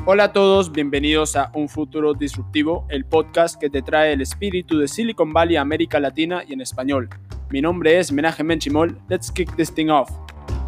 Hola a todos, bienvenidos a Un Futuro Disruptivo, el podcast que te trae el espíritu de Silicon Valley a América Latina y en español. Mi nombre es Menahem Ben-Shimol, let's kick this thing off.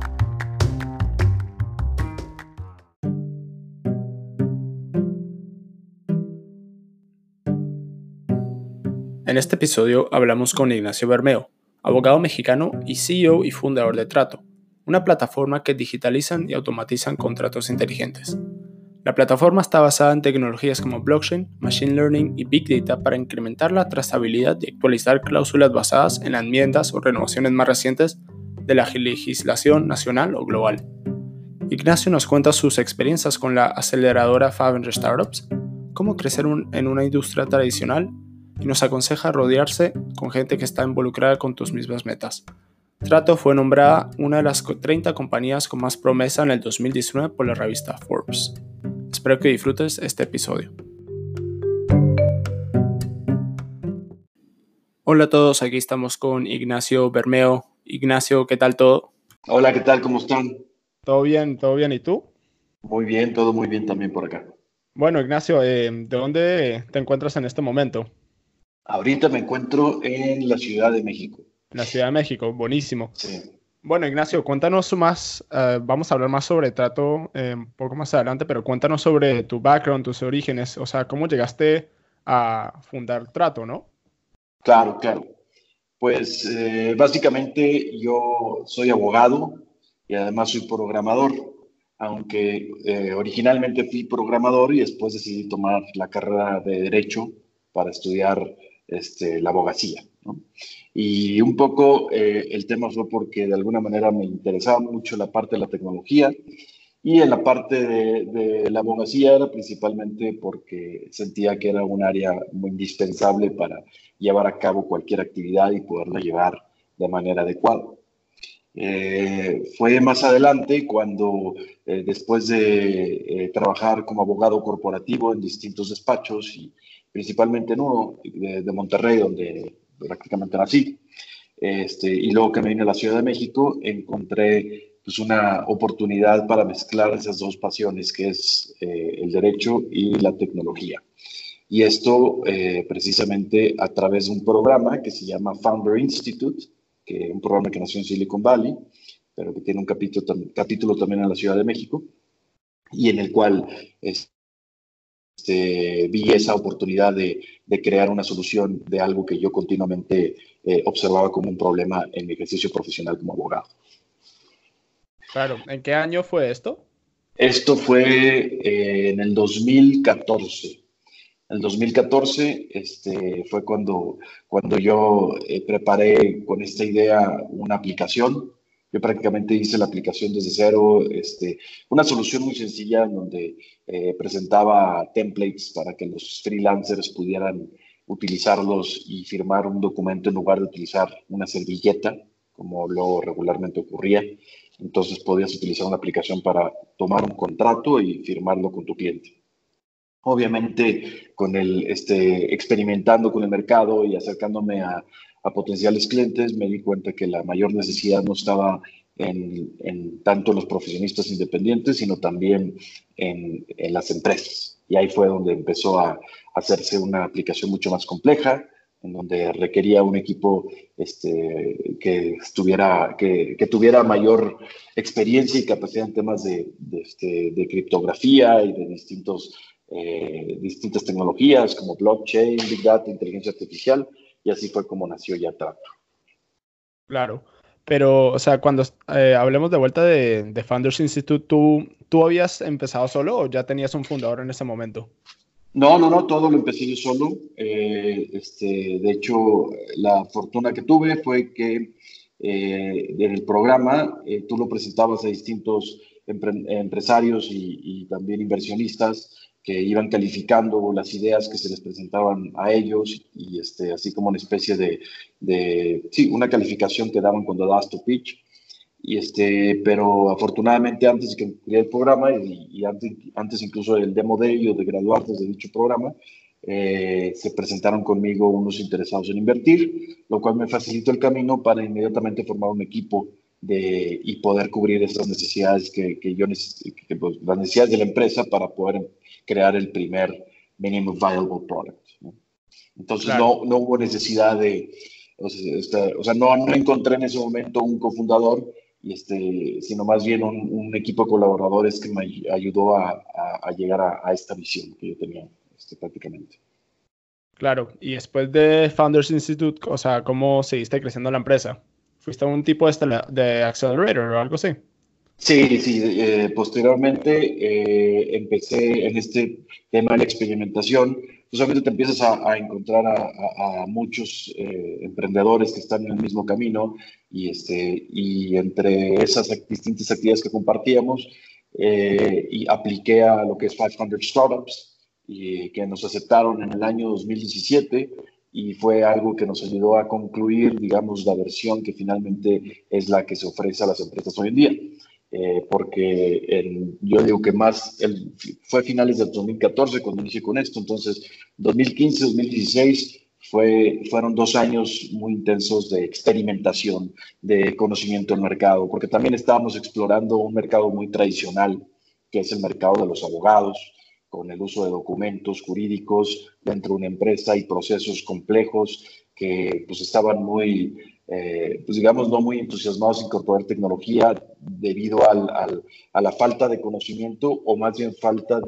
En este episodio hablamos con Ignacio Bermeo, abogado mexicano y CEO y fundador de Trato, una plataforma que digitalizan y automatizan contratos inteligentes. La plataforma está basada en tecnologías como blockchain, machine learning y big data para incrementar la trazabilidad y actualizar cláusulas basadas en las enmiendas o renovaciones más recientes de la legislación nacional o global. Ignacio nos cuenta sus experiencias con la aceleradora 500 Startups, cómo crecer en una industria tradicional y nos aconseja rodearse con gente que está involucrada con tus mismas metas. Trato fue nombrada una de las 30 compañías con más promesa en el 2019 por la revista Forbes. Espero que disfrutes este episodio. Hola a todos, aquí estamos con Ignacio Bermeo. Ignacio, ¿qué tal todo? Hola, ¿qué tal? ¿Cómo están? Todo bien, ¿y tú? Muy bien, todo muy bien también por acá. Bueno, Ignacio, ¿de dónde te encuentras en este momento? Ahorita me encuentro en la Ciudad de México. En la Ciudad de México, buenísimo. Sí, Bueno, Ignacio, cuéntanos más, vamos a hablar más sobre Trato un poco más adelante, pero cuéntanos sobre tu background, tus orígenes, o sea, cómo llegaste a fundar Trato, ¿no? claro, claro. Pues básicamente yo soy abogado y además soy programador, aunque originalmente fui programador y después decidí tomar la carrera de Derecho para estudiar la abogacía, ¿no? Y un poco el tema fue porque de alguna manera me interesaba mucho la parte de la tecnología. Y en la parte de la abogacía era principalmente porque sentía que era un área muy indispensable para llevar a cabo cualquier actividad y poderla llevar de manera adecuada. Fue más adelante cuando, después de trabajar como abogado corporativo en distintos despachos, y principalmente en uno de Monterrey, donde prácticamente nací, y luego que me vine a la Ciudad de México, encontré pues, una oportunidad para mezclar esas dos pasiones, que es el derecho y la tecnología. Y esto precisamente a través de un programa que se llama Founder Institute, que es un programa que nació en Silicon Valley, pero que tiene un capítulo también en la Ciudad de México, y en el cual vi esa oportunidad de crear una solución de algo que yo continuamente observaba como un problema en mi ejercicio profesional como abogado. Claro, ¿en qué año fue esto? Esto fue en el 2014. En el 2014 fue cuando yo preparé con esta idea una aplicación. Yo prácticamente hice la aplicación desde cero, una solución muy sencilla en donde presentaba templates para que los freelancers pudieran utilizarlos y firmar un documento en lugar de utilizar una servilleta, como lo regularmente ocurría. Entonces podías utilizar una aplicación para tomar un contrato y firmarlo con tu cliente. Obviamente, experimentando con el mercado y acercándome a potenciales clientes, me di cuenta que la mayor necesidad no estaba en tanto los profesionistas independientes, sino también en las empresas. Y ahí fue donde empezó a hacerse una aplicación mucho más compleja, en donde requería un equipo que tuviera mayor experiencia y capacidad en temas de criptografía y de distintas tecnologías como blockchain, big data, inteligencia artificial, y así fue como nació ya Trato. Claro, pero, o sea, cuando hablemos de vuelta de Founders Institute, ¿tú habías empezado solo o ya tenías un fundador en ese momento? No, no, no, todo lo empecé yo solo. De hecho, la fortuna que tuve fue que en el programa tú lo presentabas a distintos empresarios y también inversionistas que iban calificando las ideas que se les presentaban a ellos y así como una especie sí, una calificación que daban cuando dabas tu pitch. Pero afortunadamente antes de que concluyera el programa y antes incluso del demo day o de graduarnos de dicho programa, se presentaron conmigo unos interesados en invertir, lo cual me facilitó el camino para inmediatamente formar un equipo y poder cubrir esas necesidades pues, las necesidades de la empresa para poder crear el primer minimum viable product, ¿no? Entonces Claro. no hubo necesidad de, o sea, no encontré en ese momento un cofundador, sino más bien un equipo de colaboradores que me ayudó a llegar a esta visión que yo tenía prácticamente. Claro, y después de Founders Institute, o sea, ¿cómo seguiste creciendo la empresa? ¿Fuiste a un tipo de accelerator o algo así? Sí, sí, posteriormente empecé en este tema de la experimentación. Usualmente te empiezas a encontrar a muchos emprendedores que están en el mismo camino y entre esas distintas actividades que compartíamos, y apliqué a lo que es 500 Startups y que nos aceptaron en el año 2017 y fue algo que nos ayudó a concluir, digamos, la versión que finalmente es la que se ofrece a las empresas hoy en día. Porque yo digo que fue a finales del 2014 cuando inicié con esto, entonces 2015, 2016 fueron 2 años muy intensos de experimentación, de conocimiento del mercado, porque también estábamos explorando un mercado muy tradicional, que es el mercado de los abogados, con el uso de documentos jurídicos dentro de una empresa y procesos complejos que pues estaban pues digamos, no muy entusiasmados en incorporar tecnología debido a la falta de conocimiento o más bien falta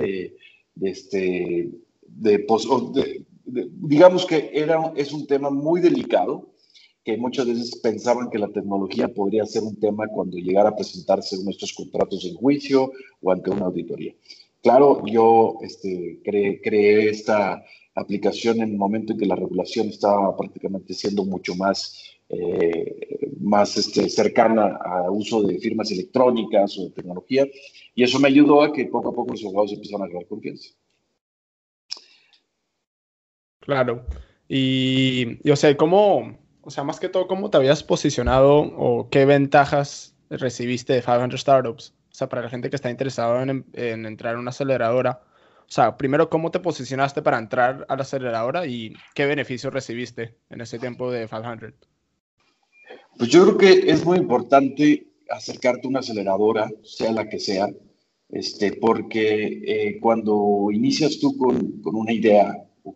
digamos que es un tema muy delicado que muchas veces pensaban que la tecnología podría ser un tema cuando llegara a presentarse nuestros contratos en juicio o ante una auditoría. Claro, yo creé esta aplicación en el momento en que la regulación estaba prácticamente siendo mucho más cercana a uso de firmas electrónicas o de tecnología, y eso me ayudó a que poco a poco los abogados empezaron a ganar confianza. Claro. O sea, o sea, más que todo, ¿cómo te habías posicionado o qué ventajas recibiste de 500 Startups? O sea, para la gente que está interesada en entrar a una aceleradora. O sea, primero, ¿cómo te posicionaste para entrar a la aceleradora y qué beneficios recibiste en ese tiempo de 500? Pues yo creo que es muy importante acercarte a una aceleradora, sea la que sea, porque cuando inicias tú con una idea o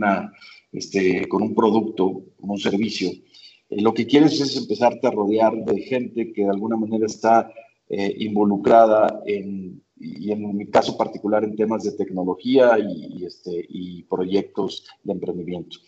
con un producto, con un servicio, lo que quieres es empezarte a rodear de gente que de alguna manera está involucrada y en mi caso particular en temas de tecnología y proyectos de emprendimiento.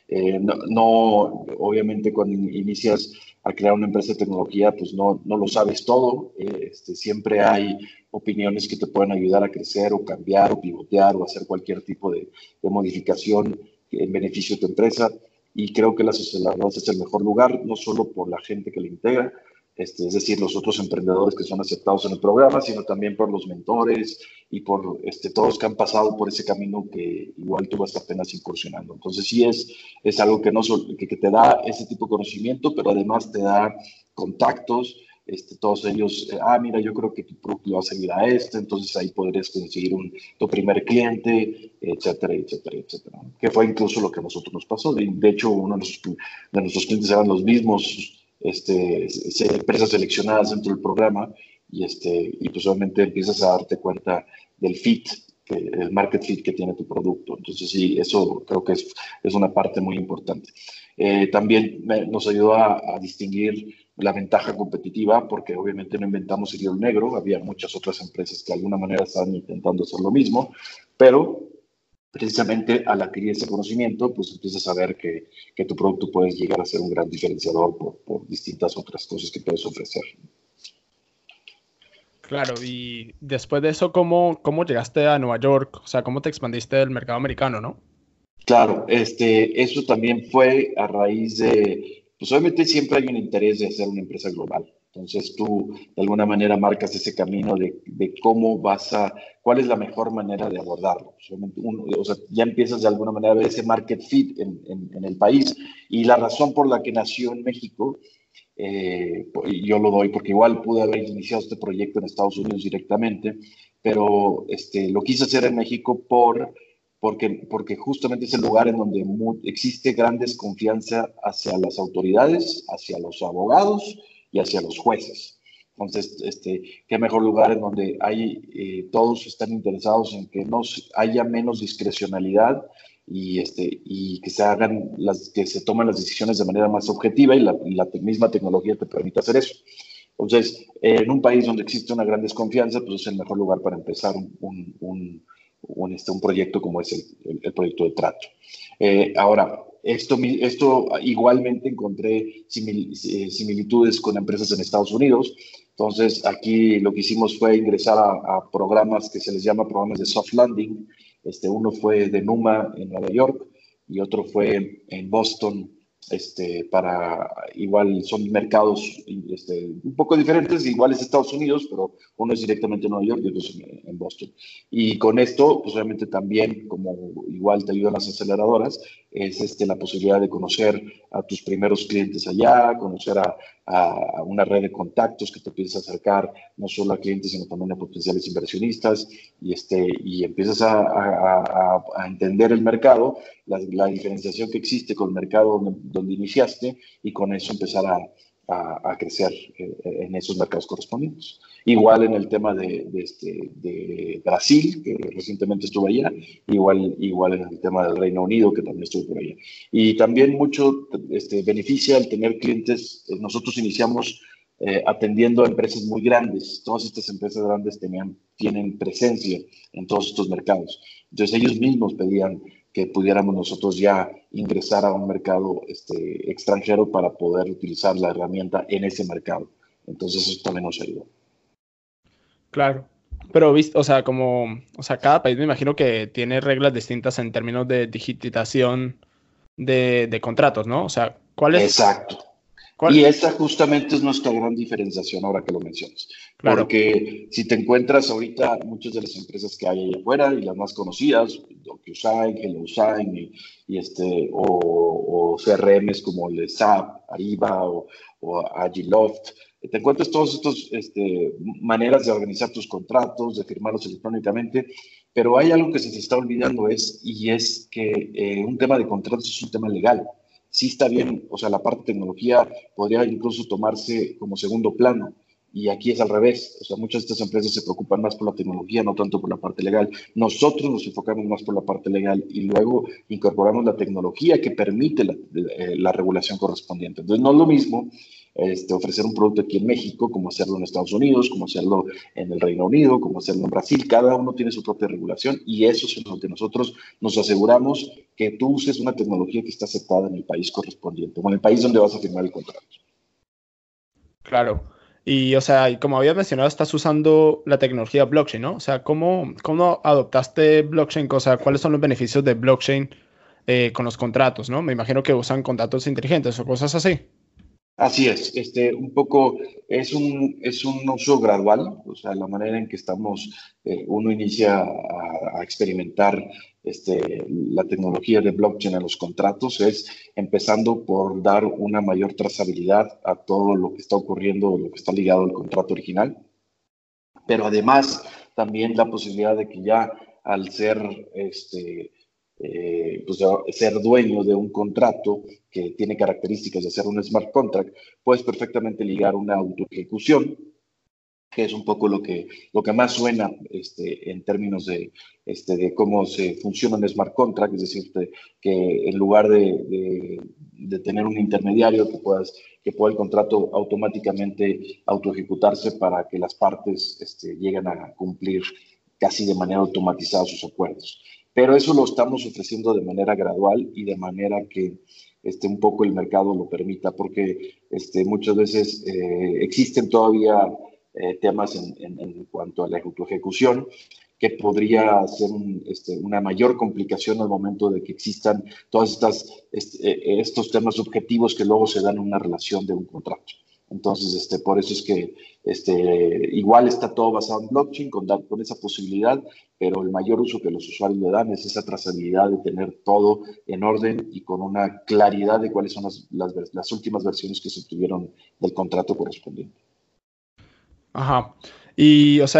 Obviamente cuando inicias a crear una empresa de tecnología, pues no lo sabes todo. Siempre hay opiniones que te pueden ayudar a crecer o cambiar o pivotear o hacer cualquier tipo de modificación en beneficio de tu empresa. Y creo que las aceleradoras es el mejor lugar, no solo por la gente que la integra, es decir, los otros emprendedores que son aceptados en el programa, sino también por los mentores y por todos los que han pasado por ese camino que igual tú vas apenas incursionando. Entonces sí es algo que, no que te da ese tipo de conocimiento, pero además te da contactos, todos ellos, mira, yo creo que tu producto va a seguir a entonces ahí podrías conseguir tu primer cliente, etcétera, etcétera, etcétera. Que fue incluso lo que a nosotros nos pasó. De hecho, uno de nuestros clientes eran los mismos empresas seleccionadas dentro del programa y pues obviamente empiezas a darte cuenta del fit, el market fit que tiene tu producto. Entonces sí, eso creo que es una parte muy importante. También nos ayudó a distinguir la ventaja competitiva porque obviamente no inventamos el hilo negro, había muchas otras empresas que de alguna manera estaban intentando hacer lo mismo, pero precisamente al adquirir ese conocimiento, pues empiezas a ver que tu producto puede llegar a ser un gran diferenciador por distintas otras cosas que puedes ofrecer. Claro, y después de eso, ¿cómo llegaste a Nueva York? O sea, ¿cómo te expandiste del mercado americano, no? Claro, eso también fue a raíz pues obviamente siempre hay un interés de hacer una empresa global. Entonces tú de alguna manera marcas ese camino de cuál es la mejor manera de abordarlo. O sea, ya empiezas de alguna manera a ver ese market fit en el país. Y la razón por la que nació en México, yo lo doy porque igual pude haber iniciado este proyecto en Estados Unidos directamente, pero lo quise hacer en México porque justamente es el lugar en donde existe gran desconfianza hacia las autoridades, hacia los abogados y hacia los jueces. Entonces, qué mejor lugar en donde todos están interesados en que no haya menos discrecionalidad y que se tomen las decisiones de manera más objetiva y la misma tecnología te permite hacer eso. Entonces, en un país donde existe una gran desconfianza, pues es el mejor lugar para empezar un proyecto como es el proyecto de trato. Ahora, esto igualmente encontré similitudes con empresas en Estados Unidos. Entonces, aquí lo que hicimos fue ingresar a programas que se les llama programas de soft landing. Uno fue de Numa en Nueva York y otro fue en Boston. Igual son mercados un poco diferentes, iguales a Estados Unidos, pero uno es directamente en Nueva York y otro es en Boston. Y con esto, pues realmente también, como igual te ayudan las aceleradoras, es la posibilidad de conocer a tus primeros clientes allá, conocer a una red de contactos que te empieza a acercar no solo a clientes, sino también a potenciales inversionistas, y empiezas a entender el mercado, la diferenciación que existe con el mercado donde iniciaste, y con eso empezar a crecer en esos mercados correspondientes. Igual en el tema de Brasil, que recientemente estuve allá, igual en el tema del Reino Unido, que también estuve por allá. Y también mucho beneficia el tener clientes. Nosotros iniciamos atendiendo a empresas muy grandes. Todas estas empresas grandes tienen presencia en todos estos mercados. Entonces ellos mismos pedían que pudiéramos nosotros ya ingresar a un mercado extranjero para poder utilizar la herramienta en ese mercado. Entonces eso también nos ayudó. Claro. Pero, o sea, cada país me imagino que tiene reglas distintas en términos de digitización de contratos, ¿no? O sea, Exacto. Y esa justamente es nuestra gran diferenciación ahora que lo mencionas. Claro. Porque si te encuentras ahorita muchas de las empresas que hay ahí afuera y las más conocidas, DocuSign, HelloSign o CRMs como el SAP, Ariba o Agiloft, te encuentras todas estas maneras de organizar tus contratos, de firmarlos electrónicamente, pero hay algo que se te está olvidando y es que un tema de contratos es un tema legal. Sí está bien, o sea, la parte de tecnología podría incluso tomarse como segundo plano. Y aquí es al revés. O sea, muchas de estas empresas se preocupan más por la tecnología, no tanto por la parte legal. Nosotros nos enfocamos más por la parte legal y luego incorporamos la tecnología que permite la regulación correspondiente. Entonces, no es lo mismo ofrecer un producto aquí en México como hacerlo en Estados Unidos, como hacerlo en el Reino Unido, como hacerlo en Brasil. Cada uno tiene su propia regulación y eso es lo que nosotros nos aseguramos, que tú uses una tecnología que está aceptada en el país correspondiente o en el país donde vas a firmar el contrato. Claro. Y, o sea, y como habías mencionado, estás usando la tecnología blockchain, ¿no? O sea, ¿cómo adoptaste blockchain? O sea, ¿cuáles son los beneficios de blockchain con los contratos, ¿no? Me imagino que usan contratos inteligentes o cosas así. Así es, un poco es un uso gradual, o sea, la manera en que uno inicia a experimentar la tecnología de blockchain en los contratos es empezando por dar una mayor trazabilidad a todo lo que está ocurriendo, lo que está ligado al contrato original, pero además también la posibilidad de que ya al ser pues ser dueño de un contrato que tiene características de ser un smart contract, puedes perfectamente ligar una autoejecución, que es un poco lo que más suena en términos de cómo se funciona un smart contract, es decir, que en lugar de tener un intermediario que pueda el contrato automáticamente autoejecutarse para que las partes lleguen a cumplir casi de manera automatizada sus acuerdos. Pero eso lo estamos ofreciendo de manera gradual y de manera que un poco el mercado lo permita, porque muchas veces existen todavía temas en cuanto a la autoejecución que podría ser una mayor complicación al momento de que existan todos estos temas objetivos que luego se dan en una relación de un contrato. Entonces, por eso es que igual está todo basado en blockchain con esa posibilidad, pero el mayor uso que los usuarios le dan es esa trazabilidad de tener todo en orden y con una claridad de cuáles son las últimas versiones que se obtuvieron del contrato correspondiente. Ajá. Y, o sea,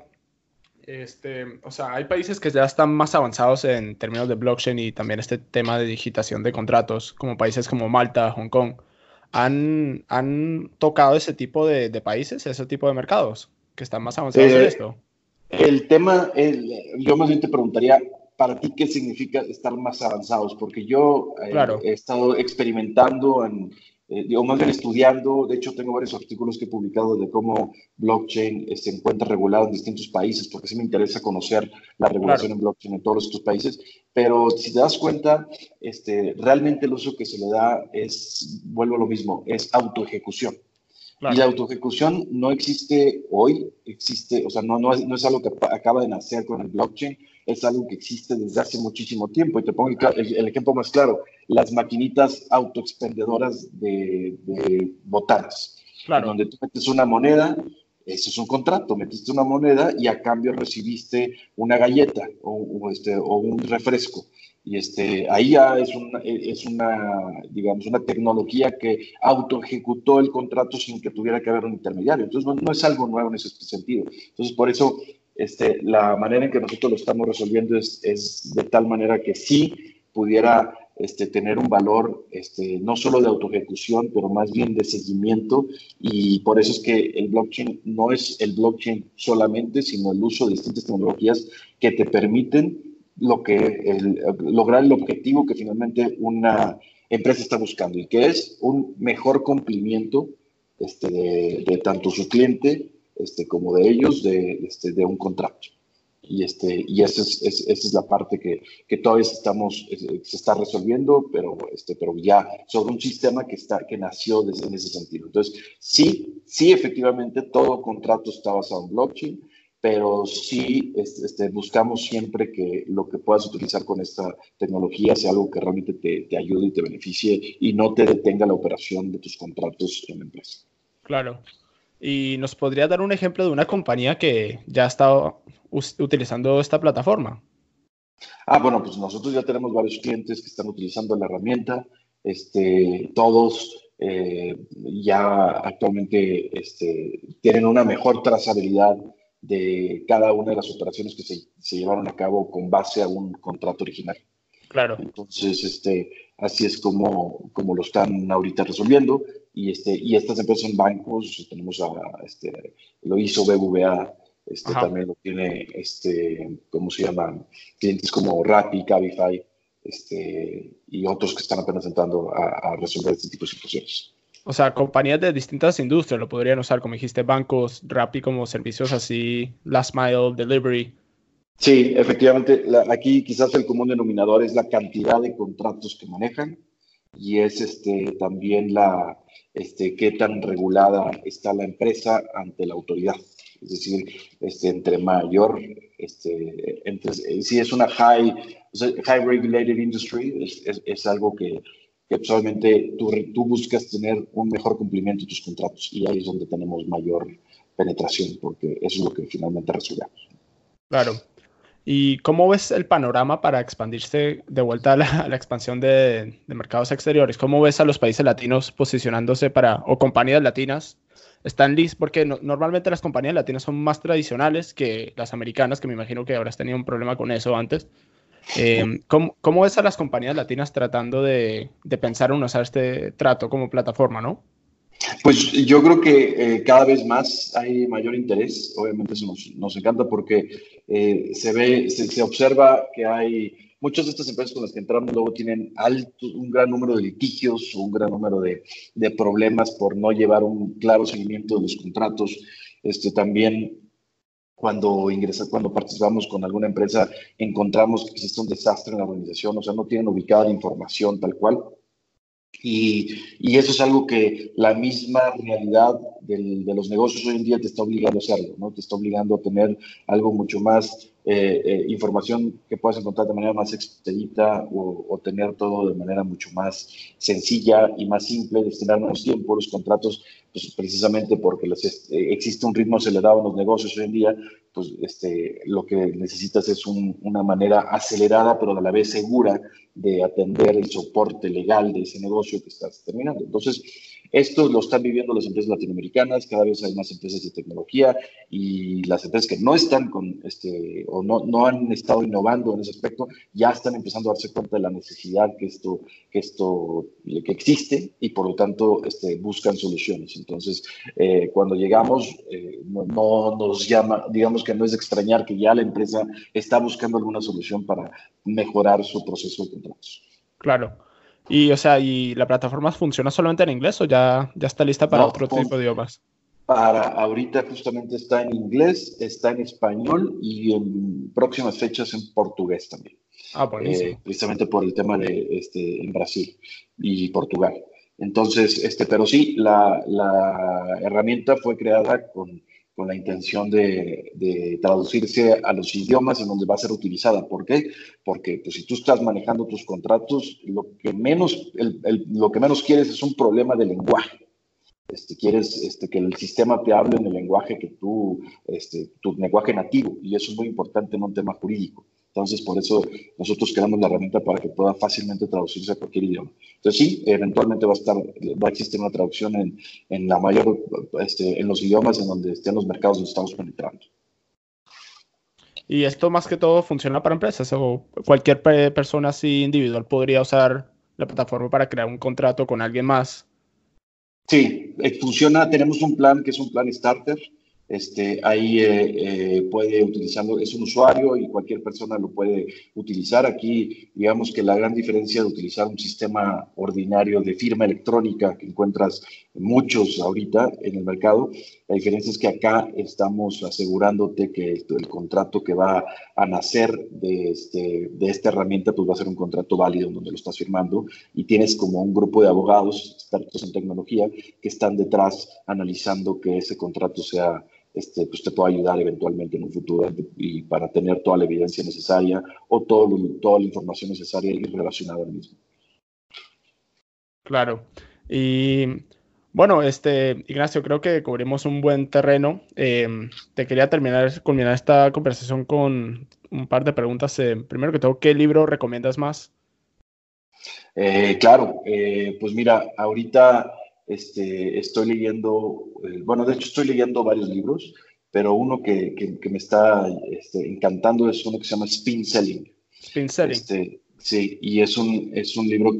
o sea, hay países que ya están más avanzados en términos de blockchain y también este tema de digitación de contratos, como países como Malta, Hong Kong. ¿Han tocado ese tipo de países, ese tipo de mercados que están más avanzados en Eh, esto? el tema, yo más bien te preguntaría, para ti, ¿qué significa estar más avanzados? Porque yo Claro, he estado experimentando, o más bien estudiando, de hecho tengo varios artículos que he publicado de cómo blockchain se encuentra regulado en distintos países, porque sí me interesa conocer la regulación claro, en blockchain en todos estos países, pero si te das cuenta, realmente el uso que se le da es, vuelvo a lo mismo, es autoejecución. Y la claro, autoejecución no existe hoy, existe, o sea, no es algo que acaba de nacer con el blockchain, es algo que existe desde hace muchísimo tiempo. Y te pongo el ejemplo más claro, las maquinitas autoexpendedoras de botanas, en claro. donde tú metes una moneda, eso es un contrato, metiste una moneda y a cambio recibiste una galleta o un refresco. Y ahí ya digamos, una tecnología que auto ejecutó el contrato sin que tuviera que haber un intermediario. Entonces, no es algo nuevo en ese sentido. Entonces, por eso, la manera en que nosotros lo estamos resolviendo es de tal manera que sí pudiera tener un valor no solo de autoejecución, pero más bien de seguimiento. Y por eso es que el blockchain no es el blockchain solamente, sino el uso de distintas tecnologías que te permiten lograr el objetivo que finalmente una empresa está buscando y que es un mejor cumplimiento de tanto su cliente como de ellos de un contrato. Y esa es la parte que todavía se está resolviendo, pero ya sobre un sistema que nació en ese sentido. Entonces, sí, efectivamente, todo contrato está basado en blockchain, pero sí buscamos siempre que lo que puedas utilizar con esta tecnología sea algo que realmente te ayude y te beneficie y no te detenga la operación de tus contratos en la empresa. Claro. ¿Y nos podría dar un ejemplo de una compañía que ya ha estado utilizando esta plataforma? Bueno, pues nosotros ya tenemos varios clientes que están utilizando la herramienta. Todos ya actualmente tienen una mejor trazabilidad de cada una de las operaciones que se llevaron a cabo con base a un contrato original. Claro. Entonces, así es como lo están ahorita resolviendo. Y estas empresas son bancos, tenemos lo hizo BBVA, Ajá. también lo tiene, ¿cómo se llama? Clientes como Rappi, Cabify, y otros que están apenas entrando a resolver este tipo de situaciones. O sea, compañías de distintas industrias lo podrían usar, como dijiste, bancos, Rappi como servicios así, last mile, delivery. Sí, efectivamente, aquí quizás el común denominador es la cantidad de contratos que manejan y es también qué tan regulada está la empresa ante la autoridad. Es decir, entre mayor, si es una o sea, high regulated industry, es algo que usualmente tú buscas tener un mejor cumplimiento de tus contratos y ahí es donde tenemos mayor penetración, porque eso es lo que finalmente resolvemos. Claro. ¿Y cómo ves el panorama para expandirse de vuelta a la expansión de mercados exteriores? ¿Cómo ves a los países latinos posicionándose para, o compañías latinas, están listas? Porque normalmente las compañías latinas son más tradicionales que las americanas, que me imagino que habrás tenido un problema con eso antes. ¿Cómo ves a las compañías latinas tratando de pensar en usar este trato como plataforma, no? Pues yo creo que cada vez más hay mayor interés. Obviamente eso nos encanta porque se observa que hay muchas de estas empresas con las que entramos luego tienen un gran número de litigios o un gran número de problemas por no llevar un claro seguimiento de los contratos. También cuando participamos con alguna empresa, encontramos que existe un desastre en la organización, o sea, no tienen ubicada la información tal cual. Y eso es algo que la misma realidad de los negocios hoy en día te está obligando a hacerlo, ¿no? Te está obligando a tener algo mucho más, información que puedas encontrar de manera más expedita o tener todo de manera mucho más sencilla y más simple, destinar menos tiempo. Los contratos, pues precisamente porque existe un ritmo acelerado en los negocios hoy en día, pues lo que necesitas es una manera acelerada, pero a la vez segura de atender el soporte legal de ese negocio que estás terminando. Entonces, Esto lo están viviendo las empresas latinoamericanas, cada vez hay más empresas de tecnología y las empresas que no están o no han estado innovando en ese aspecto, ya están empezando a darse cuenta de la necesidad que existe y por lo tanto buscan soluciones. Entonces, cuando llegamos, no nos llama, digamos que no es de extrañar que ya la empresa está buscando alguna solución para mejorar su proceso de contratos. Claro. Y, o sea, ¿y la plataforma funciona solamente en inglés o ya está lista para No, otro tipo de idiomas? para ahorita justamente está en inglés, está en español y en próximas fechas en portugués también. Ah, buenísimo. Precisamente por el tema de en Brasil y Portugal. Entonces, pero sí, la herramienta fue creada con la intención de traducirse a los idiomas en donde va a ser utilizada. ¿Por qué? Porque pues, si tú estás manejando tus contratos, lo que menos quieres es un problema de lenguaje. Quieres que el sistema te hable en el lenguaje que tu lenguaje nativo, y eso es muy importante en un tema jurídico. Entonces, por eso nosotros creamos la herramienta para que pueda fácilmente traducirse a cualquier idioma. Entonces, sí, eventualmente va a existir una traducción en la mayor, en los idiomas en donde estén los mercados donde estamos penetrando. ¿Y esto más que todo funciona para empresas o cualquier persona así individual podría usar la plataforma para crear un contrato con alguien más? Sí, funciona. Tenemos un plan que es un plan starter. Ahí puede utilizarlo, es un usuario y cualquier persona lo puede utilizar. Aquí, digamos que la gran diferencia de utilizar un sistema ordinario de firma electrónica, que encuentras muchos ahorita en el mercado, la diferencia es que acá estamos asegurándote que el contrato que va a nacer de esta herramienta, pues va a ser un contrato válido donde lo estás firmando y tienes como un grupo de abogados expertos en tecnología que están detrás analizando que ese contrato sea pues te pueda ayudar eventualmente en un futuro y para tener toda la evidencia necesaria o toda la información necesaria y relacionada al mismo. Claro. Y bueno, Ignacio, creo que cubrimos un buen terreno. Te quería culminar esta conversación con un par de preguntas. Primero que todo, ¿qué libro recomiendas más? Claro, pues mira, ahorita estoy leyendo, bueno, de hecho estoy leyendo varios libros, pero uno que me está encantando es uno que se llama Spin Selling. Spin Selling. Sí, y es un libro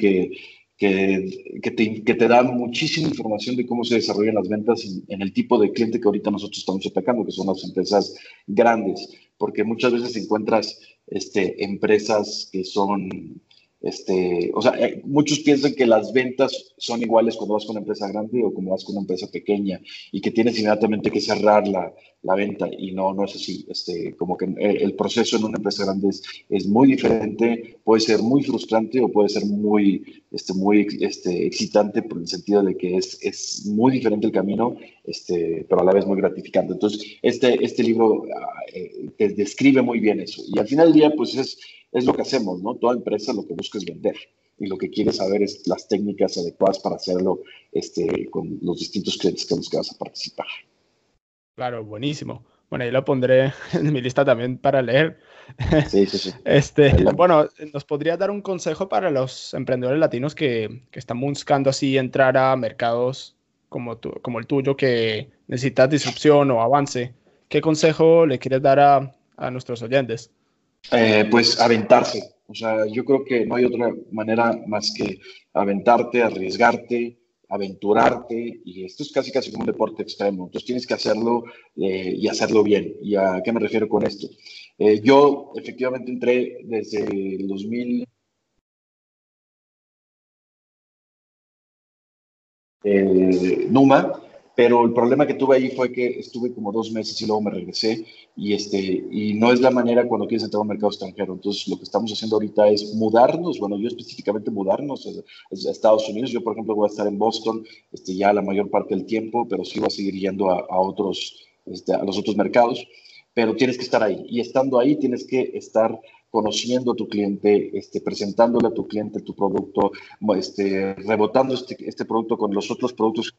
que te da muchísima información de cómo se desarrollan las ventas en el tipo de cliente que ahorita nosotros estamos atacando, que son las empresas grandes, porque muchas veces encuentras empresas que son o sea, muchos piensan que las ventas son iguales cuando vas con una empresa grande o como vas con una empresa pequeña y que tienes inmediatamente que cerrar la venta y no es así. Como que el proceso en una empresa grande es muy diferente, puede ser muy frustrante o puede ser muy excitante por el sentido de que es muy diferente el camino, pero a la vez muy gratificante. Entonces, este libro te describe muy bien eso y al final del día, pues es lo que hacemos, ¿no? Toda empresa lo que busca es vender y lo que quiere saber es las técnicas adecuadas para hacerlo con los distintos clientes con los que vas a participar. Claro, buenísimo. Bueno, ahí lo pondré en mi lista también para leer. Sí, sí, sí. Adelante. Bueno, ¿nos podrías dar un consejo para los emprendedores latinos que están buscando así entrar a mercados como el tuyo, que necesitas disrupción o avance? ¿Qué consejo le quieres dar a nuestros oyentes? Pues aventarse. O sea, yo creo que no hay otra manera más que aventarte, arriesgarte, aventurarte, y esto es casi casi como un deporte extremo. Entonces tienes que hacerlo y hacerlo bien. ¿Y a qué me refiero con esto? Yo efectivamente entré desde el 2000, Numa, pero el problema que tuve ahí fue que estuve como 2 meses y luego me regresé y no es la manera cuando quieres entrar a un mercado extranjero. Entonces, lo que estamos haciendo ahorita es mudarnos, bueno, yo específicamente mudarnos a Estados Unidos. Yo, por ejemplo, voy a estar en Boston ya la mayor parte del tiempo, pero sí voy a seguir yendo a los otros mercados, pero tienes que estar ahí. Y estando ahí, tienes que estar conociendo a tu cliente, presentándole a tu cliente tu producto, rebotando este producto con los otros productos,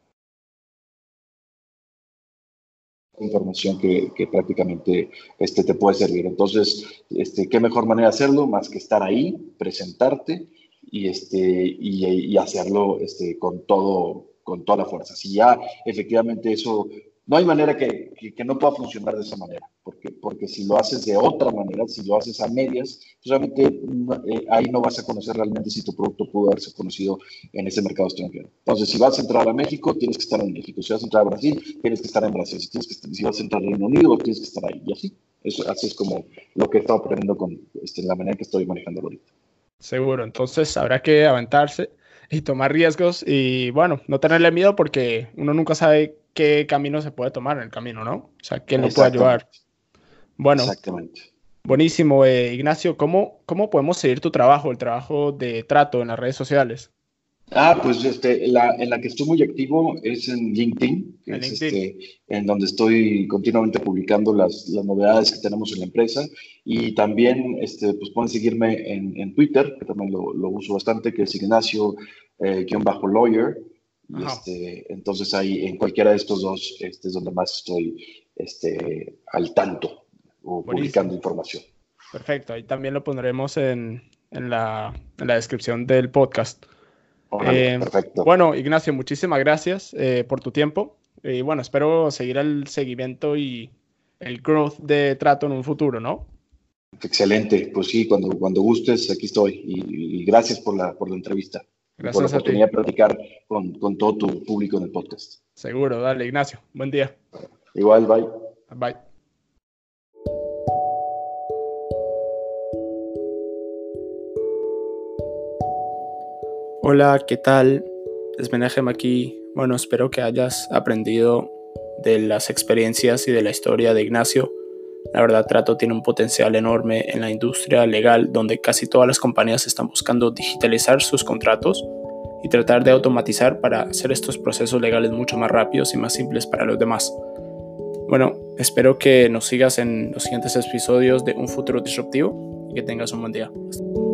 información que prácticamente te puede servir. Entonces, ¿qué mejor manera de hacerlo más que estar ahí, presentarte y hacerlo con todo, con toda la fuerza. Si ya efectivamente eso, no hay manera que no pueda funcionar de esa manera, porque si lo haces de otra manera, si lo haces a medias, pues realmente ahí no vas a conocer realmente si tu producto pudo haberse conocido en ese mercado extranjero. Entonces, si vas a entrar a México, tienes que estar en México. Si vas a entrar a Brasil, tienes que estar en Brasil. Si vas a entrar a Reino Unido, tienes que estar ahí. Y así. Así es como lo que he estado aprendiendo con la manera que estoy manejando ahorita. Seguro, entonces habrá que aventarse y tomar riesgos y bueno, no tenerle miedo porque uno nunca sabe qué camino se puede tomar en el camino, ¿no? O sea, quién lo puede ayudar. Bueno, Exactamente. buenísimo, Ignacio. ¿Cómo podemos seguir tu trabajo, el trabajo de trato en las redes sociales? Pues en la que estoy muy activo es en LinkedIn, que En es LinkedIn. en donde estoy continuamente publicando las novedades que tenemos en la empresa. Y también pues pueden seguirme en Twitter, que también lo uso bastante, que es Ignacio _lawyer. Y Ajá, entonces ahí en cualquiera de estos dos es donde más estoy al tanto o publicando buenísimo. información. Perfecto, ahí también lo pondremos en la descripción del podcast. Órale, perfecto. Bueno, Ignacio, muchísimas gracias por tu tiempo. Y bueno, espero seguir el seguimiento y el growth de trato en un futuro, ¿no? Excelente, pues sí, cuando gustes, aquí estoy. Y gracias por la entrevista y por la Gracias a ti. oportunidad de platicar con todo tu público en el podcast. Seguro, dale, Ignacio. Buen día. Igual, bye. Bye. Hola, ¿qué tal? Es Menahem aquí. Bueno, espero que hayas aprendido de las experiencias y de la historia de Ignacio. La verdad, Trato tiene un potencial enorme en la industria legal, donde casi todas las compañías están buscando digitalizar sus contratos y tratar de automatizar para hacer estos procesos legales mucho más rápidos y más simples para los demás. Bueno, espero que nos sigas en los siguientes episodios de Un Futuro Disruptivo y que tengas un buen día.